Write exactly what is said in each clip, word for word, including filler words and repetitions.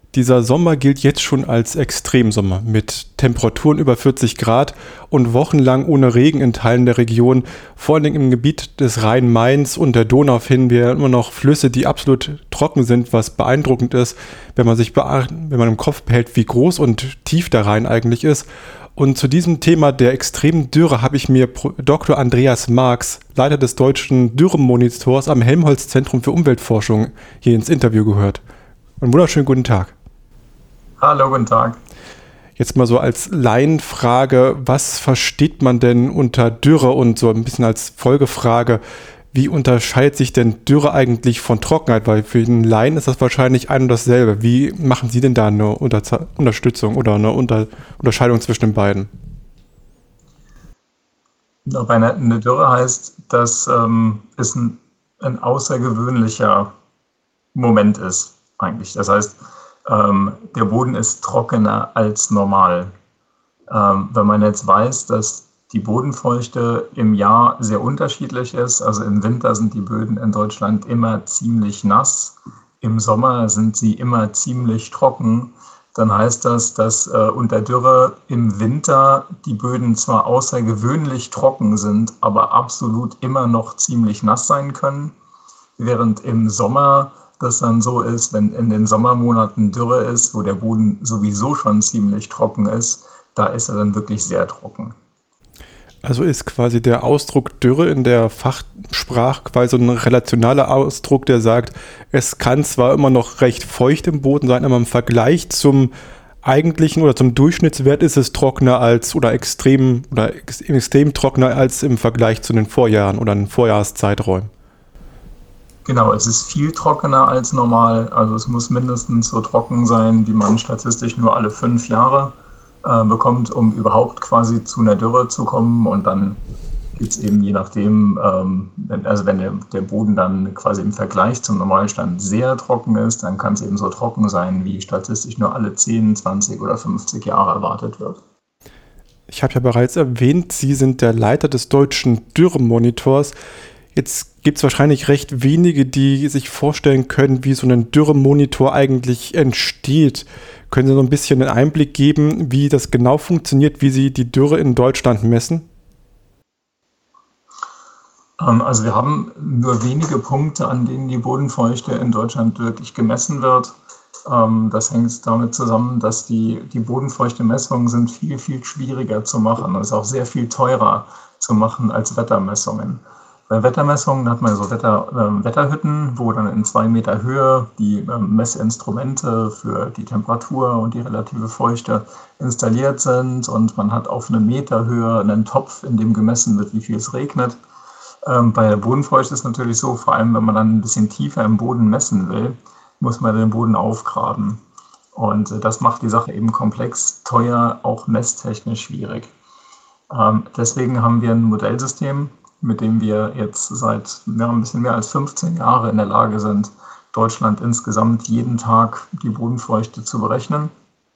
Dieser Sommer gilt jetzt schon als Extremsommer mit Temperaturen über vierzig Grad und wochenlang ohne Regen in Teilen der Region. Vor allem im Gebiet des Rhein-Mains und der Donau finden wir immer noch Flüsse, die absolut trocken sind, was beeindruckend ist, wenn man sich beacht, wenn man im Kopf behält, wie groß und tief der Rhein eigentlich ist. Und zu diesem Thema der extremen Dürre habe ich mir Doktor Andreas Marx, Leiter des deutschen Dürremonitors am Helmholtz-Zentrum für Umweltforschung, hier ins Interview gehört. Einen wunderschönen guten Tag. Hallo, guten Tag. Jetzt mal so als Laienfrage, was versteht man denn unter Dürre und so ein bisschen als Folgefrage, wie unterscheidet sich denn Dürre eigentlich von Trockenheit? Weil für den Laien ist das wahrscheinlich ein und dasselbe. Wie machen Sie denn da eine Unter- Unterstützung oder eine Unter- Unterscheidung zwischen den beiden? Eine, eine Dürre heißt, dass ähm, es ein, ein außergewöhnlicher Moment ist eigentlich. Das heißt, ähm, der Boden ist trockener als normal. Ähm, wenn man jetzt weiß, dass die Bodenfeuchte im Jahr sehr unterschiedlich ist, also im Winter sind die Böden in Deutschland immer ziemlich nass, im Sommer sind sie immer ziemlich trocken, dann heißt das, dass äh, unter Dürre im Winter die Böden zwar außergewöhnlich trocken sind, aber absolut immer noch ziemlich nass sein können, während im Sommer das dann so ist, wenn in den Sommermonaten Dürre ist, wo der Boden sowieso schon ziemlich trocken ist, da ist er dann wirklich sehr trocken. Also ist quasi der Ausdruck Dürre in der Fachsprache quasi ein relationaler Ausdruck, der sagt, es kann zwar immer noch recht feucht im Boden sein, aber im Vergleich zum eigentlichen oder zum Durchschnittswert ist es trockener als oder extrem oder ex, extrem trockener als im Vergleich zu den Vorjahren oder den Vorjahreszeiträumen. Genau, es ist viel trockener als normal. Also es muss mindestens so trocken sein, wie man statistisch nur alle fünf Jahre äh, bekommt, um überhaupt quasi zu einer Dürre zu kommen. Und dann gibt es eben je nachdem, ähm, wenn, also wenn der, der Boden dann quasi im Vergleich zum Normalstand sehr trocken ist, dann kann es eben so trocken sein, wie statistisch nur alle zehn, zwanzig oder fünfzig Jahre erwartet wird. Ich habe ja bereits erwähnt, Sie sind der Leiter des deutschen Dürremonitors. Jetzt gibt es wahrscheinlich recht wenige, die sich vorstellen können, wie so ein Dürremonitor eigentlich entsteht. Können Sie so ein bisschen einen Einblick geben, wie das genau funktioniert, wie Sie die Dürre in Deutschland messen? Ähm, also wir haben nur wenige Punkte, an denen die Bodenfeuchte in Deutschland wirklich gemessen wird. Ähm, das hängt damit zusammen, dass die, die Bodenfeuchte-Messungen sind viel, viel schwieriger zu machen. Das ist auch sehr viel teurer zu machen als Wettermessungen. Bei Wettermessungen hat man so Wetter, äh, Wetterhütten, wo dann in zwei Meter Höhe die äh, Messinstrumente für die Temperatur und die relative Feuchte installiert sind und man hat auf eine Meter Höhe einen Topf, in dem gemessen wird, wie viel es regnet. Ähm, bei der Bodenfeuchte ist es natürlich so, vor allem wenn man dann ein bisschen tiefer im Boden messen will, muss man den Boden aufgraben. Und äh, das macht die Sache eben komplex, teuer, auch messtechnisch schwierig. Ähm, deswegen haben wir ein Modellsystem, mit dem wir jetzt seit ja, ein bisschen mehr als fünfzehn Jahren in der Lage sind, Deutschland insgesamt jeden Tag die Bodenfeuchte zu berechnen.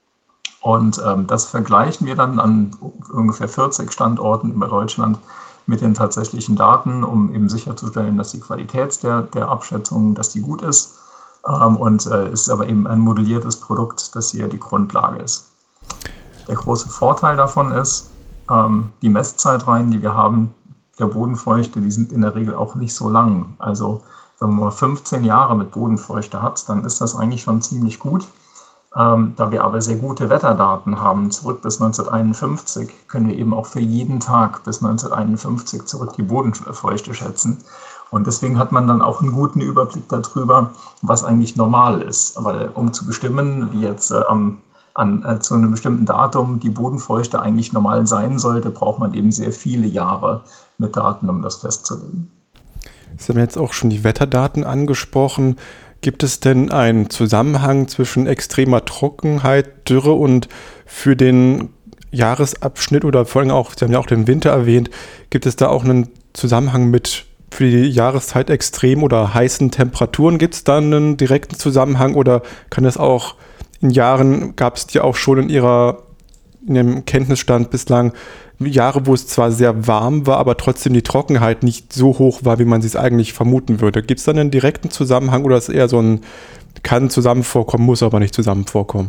Und ähm, das vergleichen wir dann an ungefähr vierzig Standorten über Deutschland mit den tatsächlichen Daten, um eben sicherzustellen, dass die Qualität der, der Abschätzung, dass die gut ist. Ähm, und äh, ist aber eben ein modelliertes Produkt, das hier die Grundlage ist. Der große Vorteil davon ist, ähm, die Messzeitreihen, die wir haben, der Bodenfeuchte, die sind in der Regel auch nicht so lang. Also wenn man mal fünfzehn Jahre mit Bodenfeuchte hat, dann ist das eigentlich schon ziemlich gut. Ähm, da wir aber sehr gute Wetterdaten haben, zurück bis neunzehnhunderteinundfünfzig, können wir eben auch für jeden Tag bis neunzehnhunderteinundfünfzig zurück die Bodenfeuchte schätzen. Und deswegen hat man dann auch einen guten Überblick darüber, was eigentlich normal ist. Aber um zu bestimmen, wie jetzt äh, am An, äh, zu einem bestimmten Datum die Bodenfeuchte eigentlich normal sein sollte, braucht man eben sehr viele Jahre mit Daten, um das festzulegen. Sie haben jetzt auch schon die Wetterdaten angesprochen. Gibt es denn einen Zusammenhang zwischen extremer Trockenheit, Dürre und für den Jahresabschnitt oder vor allem auch, Sie haben ja auch den Winter erwähnt, gibt es da auch einen Zusammenhang mit für die Jahreszeit extrem oder heißen Temperaturen? Gibt es da einen direkten Zusammenhang oder kann das auch in Jahren, gab es die auch schon in Ihrer in dem Kenntnisstand bislang Jahre, wo es zwar sehr warm war, aber trotzdem die Trockenheit nicht so hoch war, wie man sie es eigentlich vermuten würde. Gibt es da einen direkten Zusammenhang oder ist es eher so ein kann zusammen vorkommen, muss aber nicht zusammen vorkommen?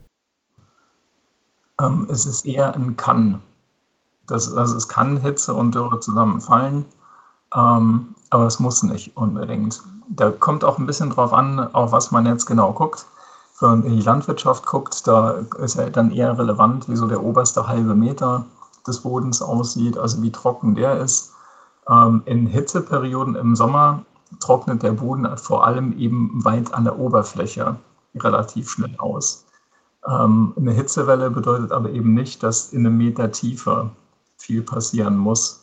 Ähm, es ist eher ein Kann. Das, also es kann Hitze und Dürre zusammenfallen, ähm, aber es muss nicht unbedingt. Da kommt auch ein bisschen drauf an, auf was man jetzt genau guckt. Wenn man in die Landwirtschaft guckt, da ist ja dann eher relevant, wie so der oberste halbe Meter des Bodens aussieht, also wie trocken der ist. Ähm, in Hitzeperioden im Sommer trocknet der Boden vor allem eben weit an der Oberfläche relativ schnell aus. Ähm, eine Hitzewelle bedeutet aber eben nicht, dass in einem Meter Tiefe viel passieren muss.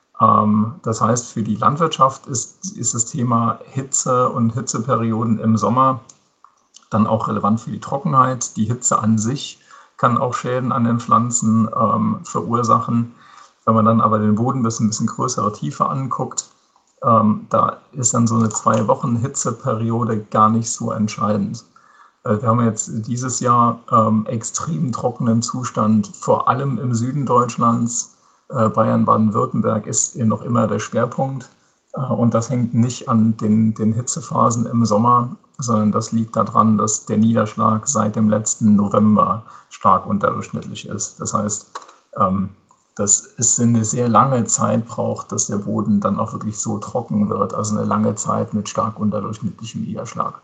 Ähm, das heißt, für die Landwirtschaft ist, ist das Thema Hitze und Hitzeperioden im Sommer dann auch relevant für die Trockenheit. Die Hitze an sich kann auch Schäden an den Pflanzen ähm, verursachen. Wenn man dann aber den Boden bis ein bisschen größere Tiefe anguckt, ähm, da ist dann so eine zwei Wochen Hitzeperiode gar nicht so entscheidend. Äh, wir haben jetzt dieses Jahr ähm, extrem trockenen Zustand, vor allem im Süden Deutschlands. Äh, Bayern, Baden-Württemberg ist noch immer der Schwerpunkt. Äh, und das hängt nicht an den, den Hitzephasen im Sommer, sondern das liegt daran, dass der Niederschlag seit dem letzten November stark unterdurchschnittlich ist. Das heißt, ähm, dass es eine sehr lange Zeit braucht, dass der Boden dann auch wirklich so trocken wird, also eine lange Zeit mit stark unterdurchschnittlichem Niederschlag.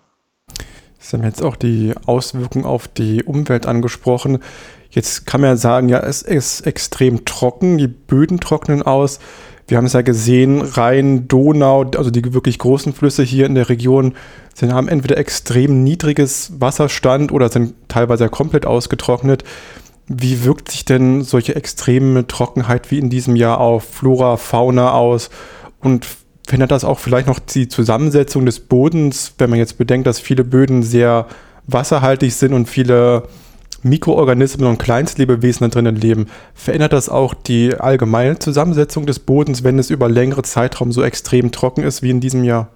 Sie haben jetzt auch die Auswirkungen auf die Umwelt angesprochen. Jetzt kann man ja sagen, ja, es ist extrem trocken, die Böden trocknen aus. Wir haben es ja gesehen, Rhein, Donau, also die wirklich großen Flüsse hier in der Region, sind, haben entweder extrem niedriges Wasserstand oder sind teilweise komplett ausgetrocknet. Wie wirkt sich denn solche extreme Trockenheit wie in diesem Jahr auf Flora, Fauna aus? Und verändert das auch vielleicht noch die Zusammensetzung des Bodens, wenn man jetzt bedenkt, dass viele Böden sehr wasserhaltig sind und viele Mikroorganismen und Kleinstlebewesen da drinnen leben? Verändert das auch die allgemeine Zusammensetzung des Bodens, wenn es über längere Zeitraum so extrem trocken ist wie in diesem Jahr?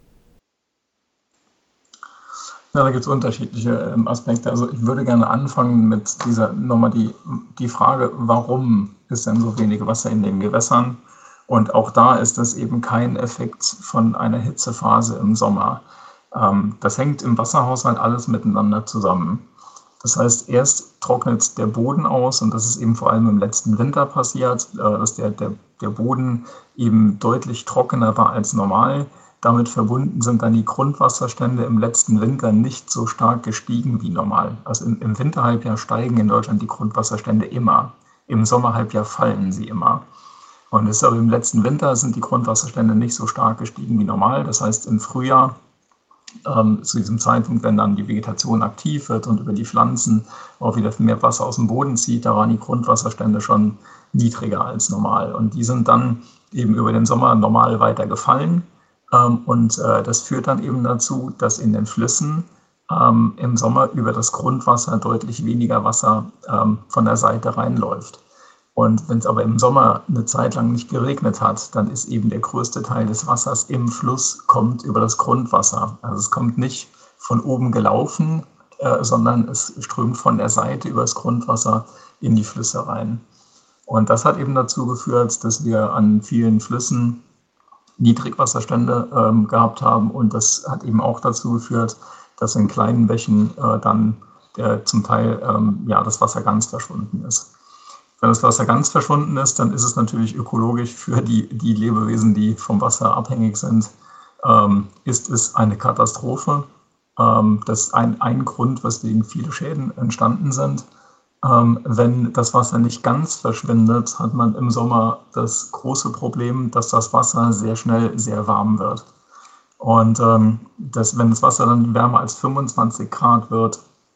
Ja, da gibt es unterschiedliche ähm, Aspekte. Also ich würde gerne anfangen mit dieser nochmal die, die Frage, warum ist denn so wenig Wasser in den Gewässern? Und auch da ist das eben kein Effekt von einer Hitzephase im Sommer. Ähm, das hängt im Wasserhaushalt alles miteinander zusammen. Das heißt, erst trocknet der Boden aus, und das ist eben vor allem im letzten Winter passiert, äh, dass der, der, der Boden eben deutlich trockener war als normal. Damit verbunden sind dann die Grundwasserstände im letzten Winter nicht so stark gestiegen wie normal. Also im, im Winterhalbjahr steigen in Deutschland die Grundwasserstände immer. Im Sommerhalbjahr fallen sie immer. Und es ist aber im letzten Winter sind die Grundwasserstände nicht so stark gestiegen wie normal. Das heißt, im Frühjahr, ähm, zu diesem Zeitpunkt, wenn dann die Vegetation aktiv wird und über die Pflanzen auch wieder mehr Wasser aus dem Boden zieht, da waren die Grundwasserstände schon niedriger als normal. Und die sind dann eben über den Sommer normal weiter gefallen. Ähm, und äh, das führt dann eben dazu, dass in den Flüssen ähm, im Sommer über das Grundwasser deutlich weniger Wasser ähm, von der Seite reinläuft. Und wenn es aber im Sommer eine Zeit lang nicht geregnet hat, dann ist eben der größte Teil des Wassers im Fluss kommt über das Grundwasser. Also es kommt nicht von oben gelaufen, äh, sondern es strömt von der Seite über das Grundwasser in die Flüsse rein. Und das hat eben dazu geführt, dass wir an vielen Flüssen Niedrigwasserstände ähm, gehabt haben. Und das hat eben auch dazu geführt, dass in kleinen Bächen äh, dann der, zum Teil ähm, ja, das Wasser ganz verschwunden ist. Wenn das Wasser ganz verschwunden ist, dann ist es natürlich ökologisch für die, die Lebewesen, die vom Wasser abhängig sind, ähm, ist es eine Katastrophe. Ähm, das ist ein, ein Grund, weswegen viele Schäden entstanden sind. Ähm, wenn das Wasser nicht ganz verschwindet, hat man im Sommer das große Problem, dass das Wasser sehr schnell sehr warm wird. Und ähm, das, wenn das Wasser dann wärmer als fünfundzwanzig Grad wird,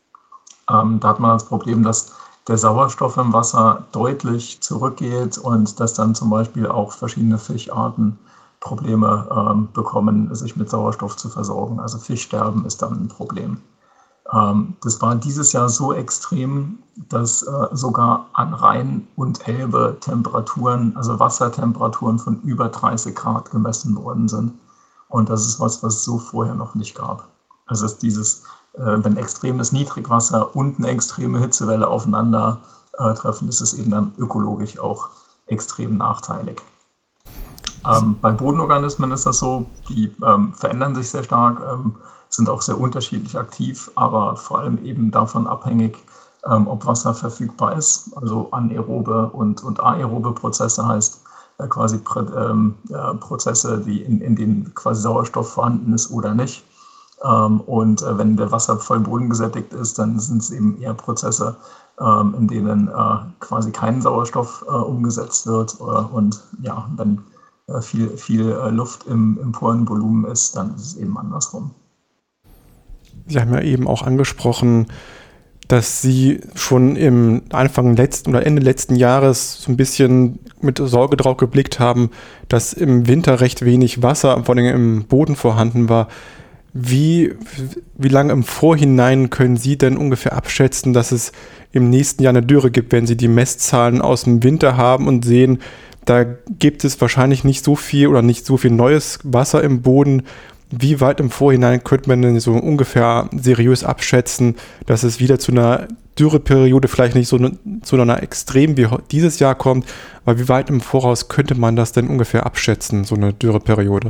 ähm, da hat man das Problem, dass der Sauerstoff im Wasser deutlich zurückgeht und dass dann zum Beispiel auch verschiedene Fischarten Probleme ähm, bekommen, sich mit Sauerstoff zu versorgen. Also Fischsterben ist dann ein Problem. Ähm, das war dieses Jahr so extrem, dass äh, sogar an Rhein und Elbe Temperaturen, also Wassertemperaturen von über dreißig Grad gemessen worden sind. Und das ist was, was es so vorher noch nicht gab. Also ist dieses wenn extremes Niedrigwasser und eine extreme Hitzewelle aufeinander äh, treffen, ist es eben dann ökologisch auch extrem nachteilig. Ähm, bei Bodenorganismen ist das so, die ähm, verändern sich sehr stark. Ähm, es sind auch sehr unterschiedlich aktiv, aber vor allem eben davon abhängig, ähm, ob Wasser verfügbar ist. Also anaerobe und, und aerobe Prozesse heißt äh, quasi Prä, ähm, äh, Prozesse, die in, in denen quasi Sauerstoff vorhanden ist oder nicht. Ähm, und äh, wenn der Wasser voll bodengesättigt ist, dann sind es eben eher Prozesse, ähm, in denen äh, quasi kein Sauerstoff äh, umgesetzt wird. Äh, und ja, wenn äh, viel, viel äh, Luft im, im Porenvolumen ist, dann ist es eben andersrum. Sie haben ja eben auch angesprochen, dass Sie schon im Anfang letzten oder Ende letzten Jahres so ein bisschen mit Sorge drauf geblickt haben, dass im Winter recht wenig Wasser, vor allem im Boden vorhanden war. Wie, wie lange im Vorhinein können Sie denn ungefähr abschätzen, dass es im nächsten Jahr eine Dürre gibt, wenn Sie die Messzahlen aus dem Winter haben und sehen, da gibt es wahrscheinlich nicht so viel oder nicht so viel neues Wasser im Boden. Wie weit im Vorhinein könnte man denn so ungefähr seriös abschätzen, dass es wieder zu einer Dürreperiode, vielleicht nicht so ne, zu einer Extrem wie dieses Jahr kommt, aber wie weit im Voraus könnte man das denn ungefähr abschätzen, so eine Dürreperiode?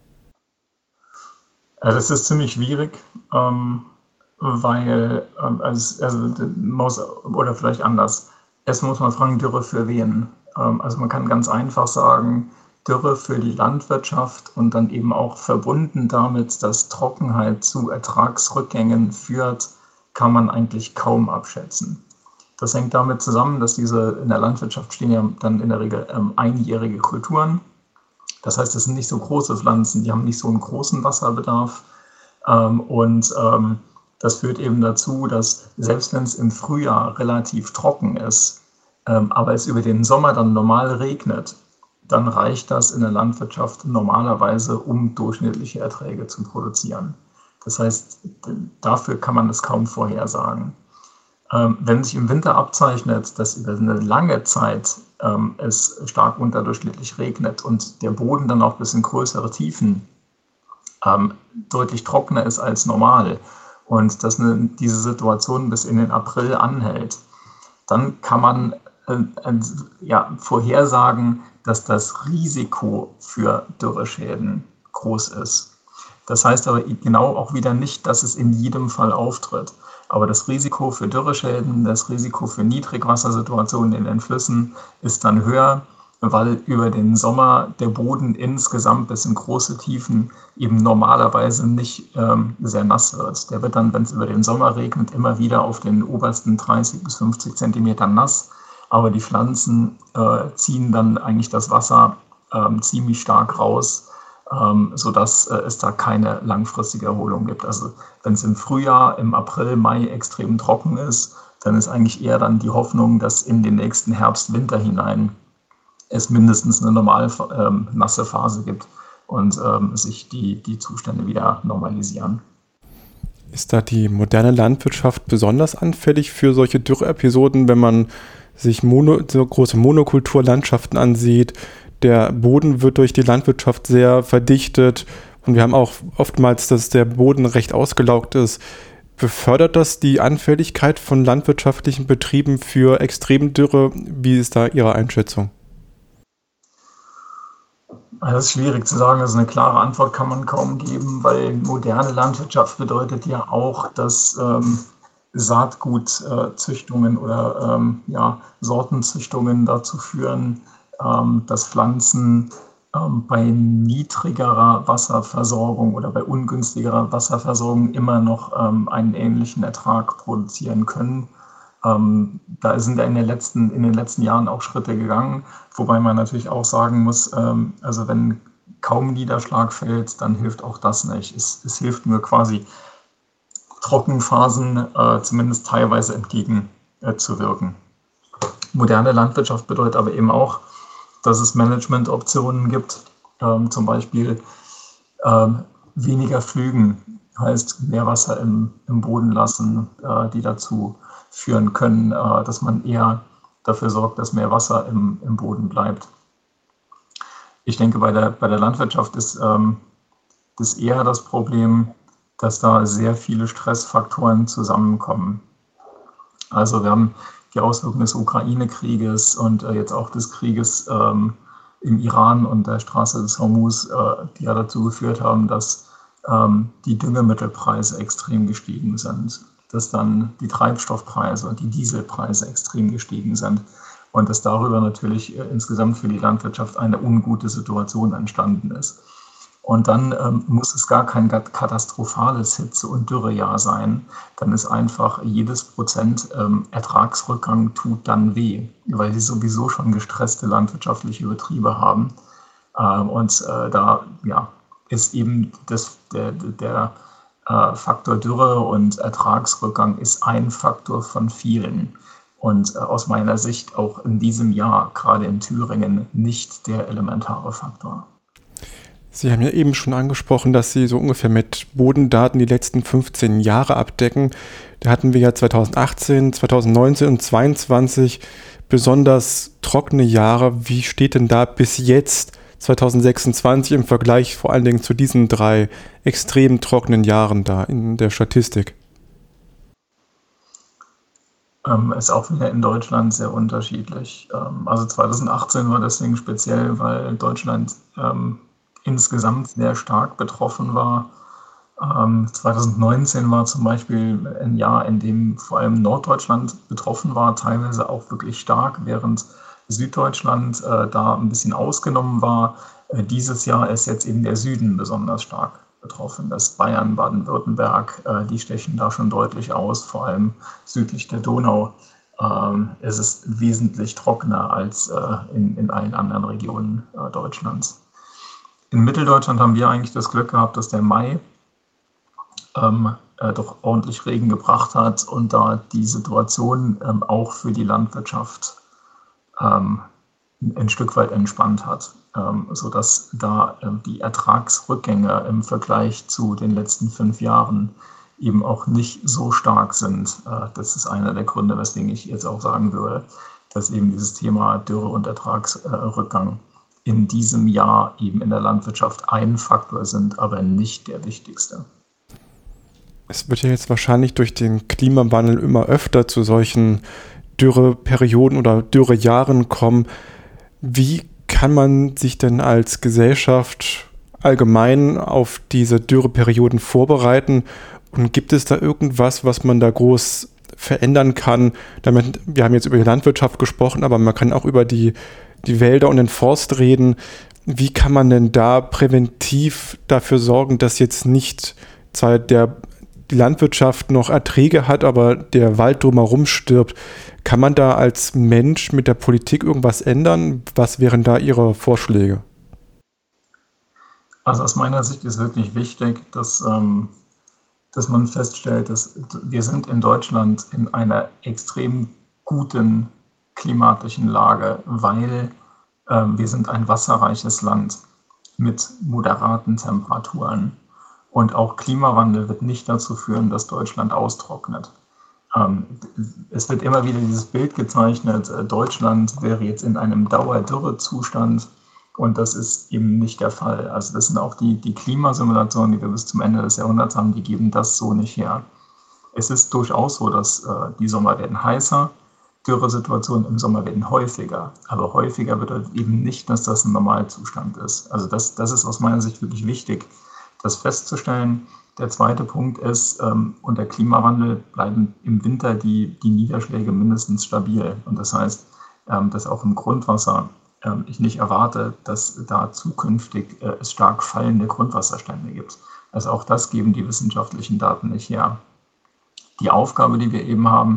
Also das ist ziemlich schwierig, ähm, weil, ähm, also, also muss, oder vielleicht anders, erstmal muss man fragen, Dürre für wen? Ähm, also man kann ganz einfach sagen, Dürre für die Landwirtschaft und dann eben auch verbunden damit, dass Trockenheit zu Ertragsrückgängen führt, kann man eigentlich kaum abschätzen. Das hängt damit zusammen, dass diese in der Landwirtschaft stehen ja dann in der Regel ähm, einjährige Kulturen. Das heißt, das sind nicht so große Pflanzen, die haben nicht so einen großen Wasserbedarf. Ähm, und ähm, das führt eben dazu, dass selbst wenn es im Frühjahr relativ trocken ist, ähm, aber es über den Sommer dann normal regnet, dann reicht das in der Landwirtschaft normalerweise, um durchschnittliche Erträge zu produzieren. Das heißt, dafür kann man das kaum vorhersagen. Ähm, wenn sich im Winter abzeichnet, dass über eine lange Zeit ähm, es stark unterdurchschnittlich regnet und der Boden dann auch bis in größere Tiefen ähm, deutlich trockener ist als normal und dass eine, diese Situation bis in den April anhält, dann kann man äh, äh, ja, vorhersagen, dass das Risiko für Dürreschäden groß ist. Das heißt aber genau auch wieder nicht, dass es in jedem Fall auftritt. Aber das Risiko für Dürreschäden, das Risiko für Niedrigwassersituationen in den Flüssen ist dann höher, weil über den Sommer der Boden insgesamt bis in große Tiefen eben normalerweise nicht ähm, sehr nass wird. Der wird dann, wenn es über den Sommer regnet, immer wieder auf den obersten dreißig bis fünfzig Zentimetern nass. Aber die Pflanzen äh, ziehen dann eigentlich das Wasser ähm, ziemlich stark raus, ähm, sodass äh, es da keine langfristige Erholung gibt. Also wenn es im Frühjahr, im April, Mai extrem trocken ist, dann ist eigentlich eher dann die Hoffnung, dass in den nächsten Herbst, Winter hinein es mindestens eine normal ähm, nasse Phase gibt und ähm, sich die, die Zustände wieder normalisieren. Ist da die moderne Landwirtschaft besonders anfällig für solche Dürreepisoden, wenn man sich Mono, so große Monokulturlandschaften ansieht? Der Boden wird durch die Landwirtschaft sehr verdichtet und wir haben auch oftmals, dass der Boden recht ausgelaugt ist. Befördert das die Anfälligkeit von landwirtschaftlichen Betrieben für Extremdürre? Wie ist da Ihre Einschätzung? Das ist schwierig zu sagen, also eine klare Antwort kann man kaum geben, weil moderne Landwirtschaft bedeutet ja auch, dass ähm, Saatgutzüchtungen äh, oder ähm, ja, Sortenzüchtungen dazu führen, ähm, dass Pflanzen ähm, bei niedrigerer Wasserversorgung oder bei ungünstigerer Wasserversorgung immer noch ähm, einen ähnlichen Ertrag produzieren können. Ähm, da sind ja in, der letzten, in den letzten Jahren auch Schritte gegangen, wobei man natürlich auch sagen muss, ähm, also wenn kaum Niederschlag fällt, dann hilft auch das nicht. Es, es hilft nur quasi Trockenphasen äh, zumindest teilweise entgegenzuwirken. Äh, Moderne Landwirtschaft bedeutet aber eben auch, dass es Managementoptionen gibt, ähm, zum Beispiel ähm, weniger Pflügen, heißt mehr Wasser im, im Boden lassen, äh, die dazu führen können, äh, dass man eher dafür sorgt, dass mehr Wasser im, im Boden bleibt. Ich denke, bei der, bei der Landwirtschaft ist ähm, das eher das Problem, dass da sehr viele Stressfaktoren zusammenkommen. Also wir haben die Auswirkungen des Ukraine-Krieges und äh, jetzt auch des Krieges ähm, im Iran und der Straße des Hormuz, äh, die ja dazu geführt haben, dass ähm, die Düngemittelpreise extrem gestiegen sind, dass dann die Treibstoffpreise und die Dieselpreise extrem gestiegen sind und dass darüber natürlich äh, insgesamt für die Landwirtschaft eine ungute Situation entstanden ist. Und dann ähm, muss es gar kein katastrophales Hitze- und Dürrejahr sein. Dann ist einfach jedes Prozent ähm, Ertragsrückgang tut dann weh, weil sie sowieso schon gestresste landwirtschaftliche Betriebe haben. Ähm, und äh, da ja, ist eben das, der, der äh, Faktor Dürre und Ertragsrückgang ist ein Faktor von vielen. Und äh, aus meiner Sicht auch in diesem Jahr, gerade in Thüringen, nicht der elementare Faktor. Sie haben ja eben schon angesprochen, dass Sie so ungefähr mit Bodendaten die letzten fünfzehn Jahre abdecken. Da hatten wir ja zweitausendachtzehn, zweitausendneunzehn und zweitausendzweiundzwanzig besonders trockene Jahre. Wie steht denn da bis jetzt zweitausendsechsundzwanzig im Vergleich vor allen Dingen zu diesen drei extrem trockenen Jahren da in der Statistik? Ähm, ist auch wieder in Deutschland sehr unterschiedlich. Ähm, also zweitausendachtzehn war deswegen speziell, weil Deutschland ähm, insgesamt sehr stark betroffen war. Ähm, zweitausendneunzehn war zum Beispiel ein Jahr, in dem vor allem Norddeutschland betroffen war, teilweise auch wirklich stark, während Süddeutschland äh, da ein bisschen ausgenommen war. Äh, dieses Jahr ist jetzt eben der Süden besonders stark betroffen. Das Bayern, Baden-Württemberg, äh, die stechen da schon deutlich aus, vor allem südlich der Donau. Ähm, es ist wesentlich trockener als äh, in, in allen anderen Regionen äh, Deutschlands. In Mitteldeutschland haben wir eigentlich das Glück gehabt, dass der Mai ähm, äh, doch ordentlich Regen gebracht hat und da die Situation ähm, auch für die Landwirtschaft ähm, ein Stück weit entspannt hat, ähm, sodass da ähm, die Ertragsrückgänge im Vergleich zu den letzten fünf Jahren eben auch nicht so stark sind. Äh, das ist einer der Gründe, weswegen ich jetzt auch sagen würde, dass eben dieses Thema Dürre und Ertragsrückgang in diesem Jahr eben in der Landwirtschaft ein Faktor sind, aber nicht der wichtigste. Es wird ja jetzt wahrscheinlich durch den Klimawandel immer öfter zu solchen Dürreperioden oder Dürrejahren kommen. Wie kann man sich denn als Gesellschaft allgemein auf diese Dürreperioden vorbereiten? Und gibt es da irgendwas, was man da groß verändern kann? Damit, wir haben jetzt über die Landwirtschaft gesprochen, aber man kann auch über die die Wälder und den Forst reden. Wie kann man denn da präventiv dafür sorgen, dass jetzt nicht zwar der, die Landwirtschaft noch Erträge hat, aber der Wald drumherum stirbt? Kann man da als Mensch mit der Politik irgendwas ändern? Was wären da Ihre Vorschläge? Also aus meiner Sicht ist wirklich wichtig, dass, ähm, dass man feststellt, dass wir sind in Deutschland in einer extrem guten klimatischen Lage, weil äh, wir sind ein wasserreiches Land mit moderaten Temperaturen. Und auch Klimawandel wird nicht dazu führen, dass Deutschland austrocknet. Ähm, es wird immer wieder dieses Bild gezeichnet, äh, Deutschland wäre jetzt in einem Dauerdürrezustand und das ist eben nicht der Fall. Also das sind auch die, die Klimasimulationen, die wir bis zum Ende des Jahrhunderts haben, die geben das so nicht her. Es ist durchaus so, dass äh, die Sommer werden heißer, Dürresituationen im Sommer werden häufiger, aber häufiger bedeutet eben nicht, dass das ein Normalzustand ist. Also das, das ist aus meiner Sicht wirklich wichtig, das festzustellen. Der zweite Punkt ist, ähm, unter Klimawandel bleiben im Winter die, die Niederschläge mindestens stabil. Und das heißt, ähm, dass auch im Grundwasser ähm, ich nicht erwarte, dass da zukünftig äh, es stark fallende Grundwasserstände gibt. Also auch das geben die wissenschaftlichen Daten nicht her. Die Aufgabe, die wir eben haben,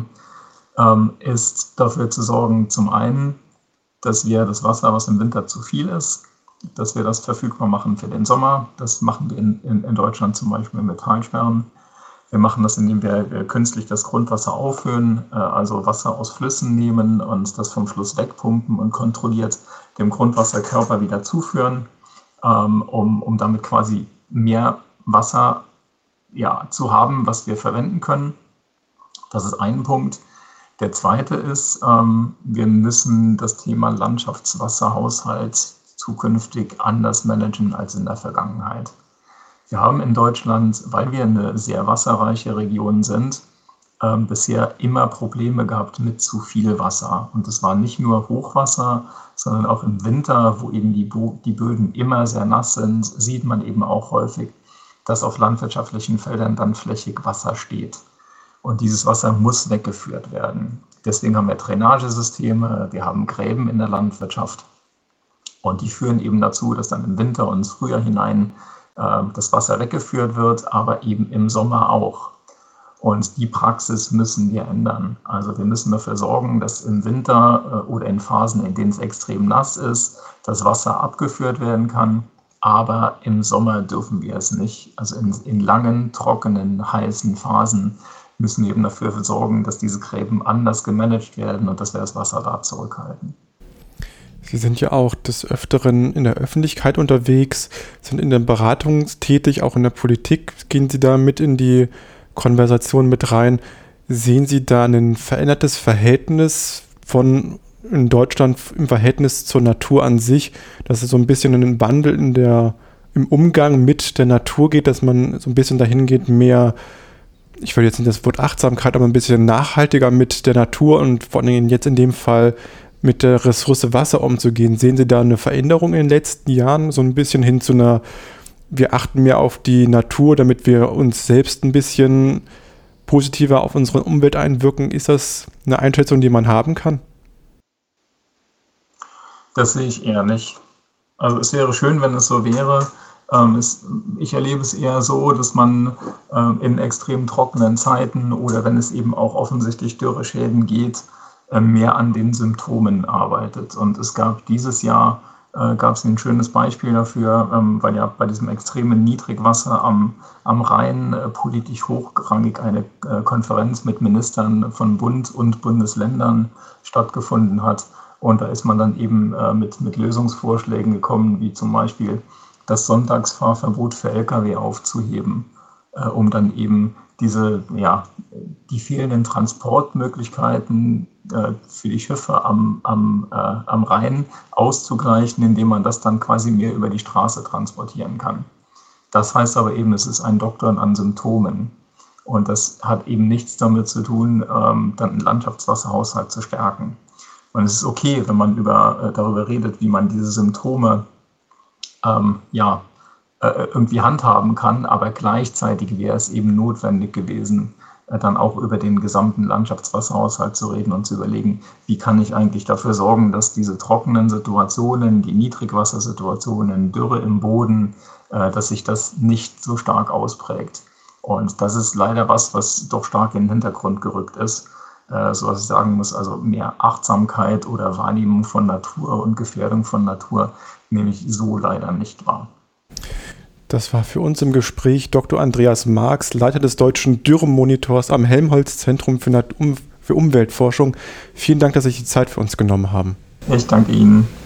ist dafür zu sorgen, zum einen, dass wir das Wasser, was im Winter zu viel ist, dass wir das verfügbar machen für den Sommer. Das machen wir in, in, in Deutschland zum Beispiel mit Talsperren. Wir machen das, indem wir, wir künstlich das Grundwasser aufhöhen, äh, also Wasser aus Flüssen nehmen und das vom Fluss wegpumpen und kontrolliert dem Grundwasserkörper wieder zuführen, ähm, um, um damit quasi mehr Wasser ja, zu haben, was wir verwenden können. Das ist ein Punkt. Der zweite ist, ähm, wir müssen das Thema Landschaftswasserhaushalt zukünftig anders managen als in der Vergangenheit. Wir haben in Deutschland, weil wir eine sehr wasserreiche Region sind, ähm, bisher immer Probleme gehabt mit zu viel Wasser. Und das war nicht nur Hochwasser, sondern auch im Winter, wo eben die, Bo- die Böden immer sehr nass sind, sieht man eben auch häufig, dass auf landwirtschaftlichen Feldern dann flächig Wasser steht. Und dieses Wasser muss weggeführt werden. Deswegen haben wir Drainagesysteme, wir haben Gräben in der Landwirtschaft. Und die führen eben dazu, dass dann im Winter und ins Frühjahr hinein äh, das Wasser weggeführt wird, aber eben im Sommer auch. Und die Praxis müssen wir ändern. Also wir müssen dafür sorgen, dass im Winter äh, oder in Phasen, in denen es extrem nass ist, das Wasser abgeführt werden kann. Aber im Sommer dürfen wir es nicht. Also in, in langen, trockenen, heißen Phasen müssen wir eben dafür sorgen, dass diese Gräben anders gemanagt werden und dass wir das Wasser da zurückhalten. Sie sind ja auch des Öfteren in der Öffentlichkeit unterwegs, sind in der Beratung tätig, auch in der Politik. Gehen Sie da mit in die Konversation mit rein? Sehen Sie da ein verändertes Verhältnis von in Deutschland im Verhältnis zur Natur an sich, dass es so ein bisschen einen Wandel in der, im Umgang mit der Natur geht, dass man so ein bisschen dahin geht, mehr, ich will jetzt nicht das Wort Achtsamkeit, aber ein bisschen nachhaltiger mit der Natur und vor allem jetzt in dem Fall mit der Ressource Wasser umzugehen? Sehen Sie da eine Veränderung in den letzten Jahren, so ein bisschen hin zu einer, wir achten mehr auf die Natur, damit wir uns selbst ein bisschen positiver auf unsere Umwelt einwirken? Ist das eine Einschätzung, die man haben kann? Das sehe ich eher nicht. Also es wäre schön, wenn es so wäre. Ähm, es, ich erlebe es eher so, dass man ähm, in extrem trockenen Zeiten oder wenn es eben auch offensichtlich Dürreschäden geht, äh, mehr an den Symptomen arbeitet. Und es gab dieses Jahr äh, gab es ein schönes Beispiel dafür, ähm, weil ja bei diesem extremen Niedrigwasser am, am Rhein äh, politisch hochrangig eine äh, Konferenz mit Ministern von Bund und Bundesländern stattgefunden hat. Und da ist man dann eben äh, mit, mit Lösungsvorschlägen gekommen, wie zum Beispiel das Sonntagsfahrverbot für L K W aufzuheben, äh, um dann eben diese, ja, die fehlenden Transportmöglichkeiten äh, für die Schiffe am, am, äh, am Rhein auszugleichen, indem man das dann quasi mehr über die Straße transportieren kann. Das heißt aber eben, es ist ein Doktern an Symptomen. Und das hat eben nichts damit zu tun, ähm, dann einen Landschaftswasserhaushalt zu stärken. Und es ist okay, wenn man über, äh, darüber redet, wie man diese Symptome ähm, ja, äh, irgendwie handhaben kann, aber gleichzeitig wäre es eben notwendig gewesen, äh, dann auch über den gesamten Landschaftswasserhaushalt zu reden und zu überlegen, wie kann ich eigentlich dafür sorgen, dass diese trockenen Situationen, die Niedrigwassersituationen, Dürre im Boden, äh, dass sich das nicht so stark ausprägt. Und das ist leider was, was doch stark in den Hintergrund gerückt ist. So was ich sagen muss, also mehr Achtsamkeit oder Wahrnehmung von Natur und Gefährdung von Natur nehme ich so leider nicht wahr. Das war für uns im Gespräch Doktor Andreas Marx, Leiter des Deutschen Dürrenmonitors am Helmholtz-Zentrum für, Nat- um- für Umweltforschung. Vielen Dank, dass Sie sich die Zeit für uns genommen haben. Ich danke Ihnen.